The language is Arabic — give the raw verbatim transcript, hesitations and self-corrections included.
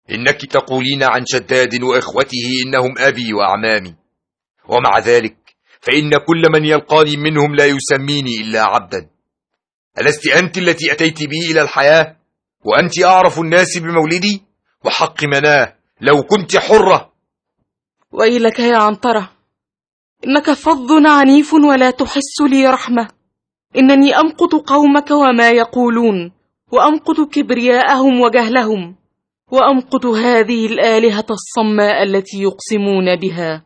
إنك تقولين عن شداد وإخوته إنهم أبي وأعمامي، ومع ذلك فإن كل من يلقاني منهم لا يسميني إلا عبدا. ألست أنت التي أتيت بي إلى الحياة، وأنت أعرف الناس بمولدي وحق مناه لو كنت حرة؟ ويلك يا عنترة، إنك فظ عنيف ولا تحس لي رحمة. إنني أمقت قومك وما يقولون، وأمقت كبرياءهم وجهلهم، وأمقت هذه الآلهة الصماء التي يقسمون بها.